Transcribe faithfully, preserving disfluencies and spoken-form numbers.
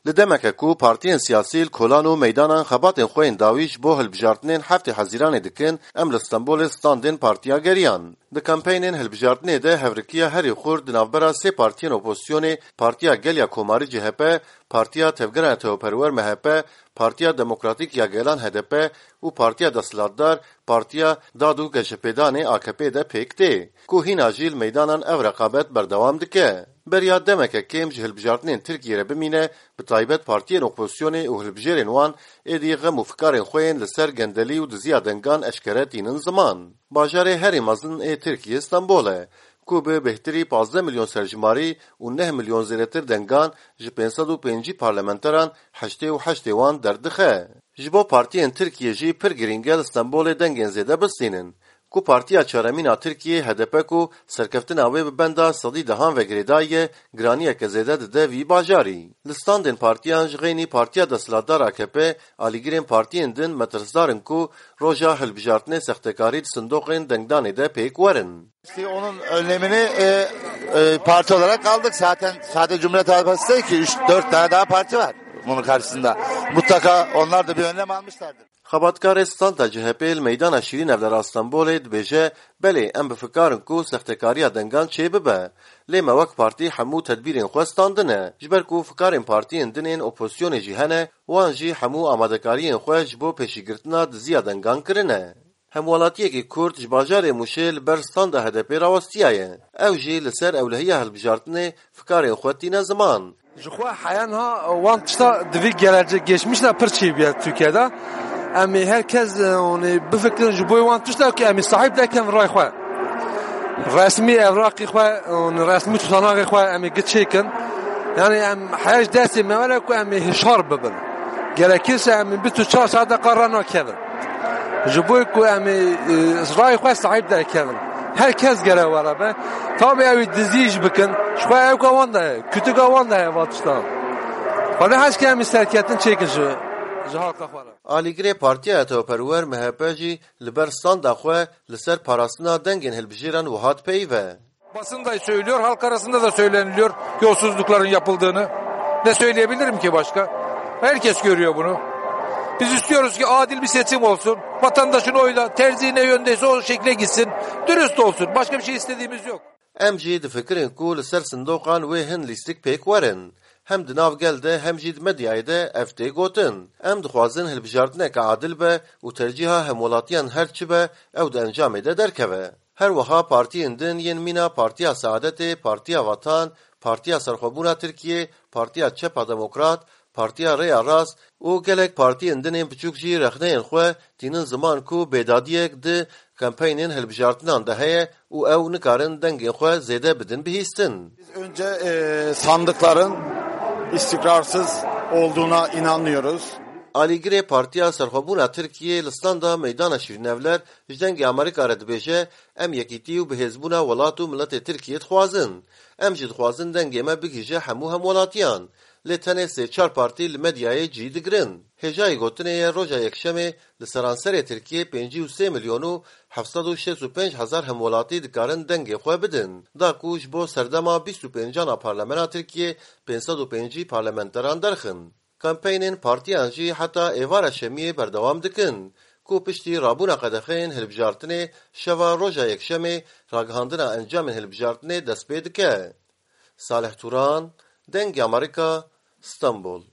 Li demeke ku partiyên siyasî kolan û meydanan xebatên xwe yên dawî ji bo hilbijartinên heftê Hezîranê dikin, em li Stenbolê standên partiya geriyan. Di kampeynên hilbijartinê de hevrikiya herî xurt di navbera sê partiyên opozisyonê, Partiya Gel ya Komarî C H P, Partiya Tevgeran Tevperwer M H P, Partiya Demokratîk ya Gelan H D P û Partiya Desthilatdar, Partiya Dad û Geşepêdanê A K P de pêk tê, ku hîna jî li meydanan ev reqabet berdewam dike. Beriya demeke kêm ji hilbijartinên Tirkiyeyê re bimîne, bi taybet partiyên opozisyonê û hilbijêrên wan êdî xem û fikarên xwe yên li ser gendelî û diziya dengan eşkere tînin ziman. Bajarê herî mezin ê Tirkiyê Stenbol e, ku bi bêhtirî panzdeh milyon serjimarî û neh milyon zêdetir dengan ji pênc sed û pêncî parlamenteran heştê û heştê wan derdixe. Ji bo partiyên Tirkiyê jî pir girîng e li Stenbolê dengên zêde bistînin, ku Partiya Çaremîna Tirkiyê H D P ku serkeftina wê bi benda sedî dehan ve girêdayê giraniyeke zêde dide vî bajarî. Li standên partiyan ji xênî Partiya Desthilatdar A K P, alîgirên partiyên din metirezdarin ku roja hilbijartinê sextekarî di sindoqên dengdanê de pêk werin. İşte onun önlemini e, e, parti olarak aldık. Zaten sadece Cumhuriyet Halk Partisi değil ki üç dört tane daha parti var bunun karşısında. Mutlaka onlar da bir önlem almışlardır. Xebatkarê standa C H P li meydana Şîrînevlera Stenbolê dibêje belê em bi fikarin ku sextekariya dengan çê bibe. Lê me wek partî hemû tedbîrên xwe standine. Ji ber ku fikarên partiyên dinên opozisyonê jî hene, wan jî hemû amadekariyên xwe ji bo pêşîgirtina diziya dengan kirine. Hemwelatiyekî Kurd ji bajarê Mûşê li ber standa H D P rawistiyaye. Ew jî li ser ewlehiya hilbijartinê fikarên xwe tîne ziman. Ji xwe heyan ha wan tişta divî gelecek geçmişler pir çîbiye Türkiye'de. Em herkes onu bifikrin ji bo wan tişta ki em sahip dikin rêya xwe. Resmî evrakî xwe û resmî tutanakê xwe em giçêkin. Yani em heyaj destê me were ku em hişar bibin. Gerekirse em bitu çar saate qara nakevin. Ji bo ku em rêya xwe sahip dikin. Herkes gere were be. Tabi ew dizî ji bikin. Ji xwe ew wan de kütüka wan de eva tişta. Xwe heş ki em serketin çêkin ji ji halka xwe. Alîgirê Partiya Tevperwer M H P jî li ber standa xwe li ser parastina dengên hilbijêran wihat peyve. Basın da söylüyor, halk arasında da söyleniliyor yolsuzlukların yapıldığını. Ne söyleyebilirim ki başka? Herkes görüyor bunu. Biz istiyoruz ki adil bir seçim olsun. Vatandaşın oyla tercihi ne yöndeyse o şekle gitsin. Dürüst olsun. Başka bir şey istediğimiz yok. Em jî difikirin ku li ser sindoqan wê hin lîstik pêk werin. Hem di navgel de hem jî di medyayê de ev tê gotin. Em dixwazin hilbijartineke adil be û tercîha hemwelatiyan her çi be ew di encamê de derkeve. Her wiha partiyên din yên mîna Partiya Saadetê, Partiya Vatan, Partiya Serxwebûna Tirkiyê, Partiya Çepa Demokrat, Partiya Rêya Rast û gelek partiyên dinên biçûk jî rexneyên xwe tînin ziman ku bêdadiyek di kampeynên hilbijartinan de heye û ew nikarin dengên xwe zêde bidin bihîstin. Biz önce e, sandıkların istikrarsız olduğuna inanıyoruz. Alîgirê Partiya Serxwebûna Tirkiyê li standa meydana Şîrînevler ji dengê Amerîka re dibêje em yekîtî û bihêzbûna welat û miletê Tirkiyê dixwazin. Em jî dixwazin dengê me bigîje hemû hemwelatiyan. Lê tenê sê çar partî li medyayê cî digirin. Hêjayê gotinê ye roja yekşemê li seranserê Tirkiyê pêncî û sê milyon û heft sed û şêst û pênc hezar hemwelatî dikarin dengê xwe bidin. Da ku ji bo serdema bîst û pêncana parlemena Tirkiyê pênc sed û pêncî parlamenteran derxin. Kampeynên partiyan jî heta êvara şemiyê berdewam dikin, ku piştî rabûna qedexeyên hilbijartinê şeva roja yekşemê ragihandina encamên hilbijartinê dest pê dike. Salih Turan, Dengê Amerîka, Stenbol.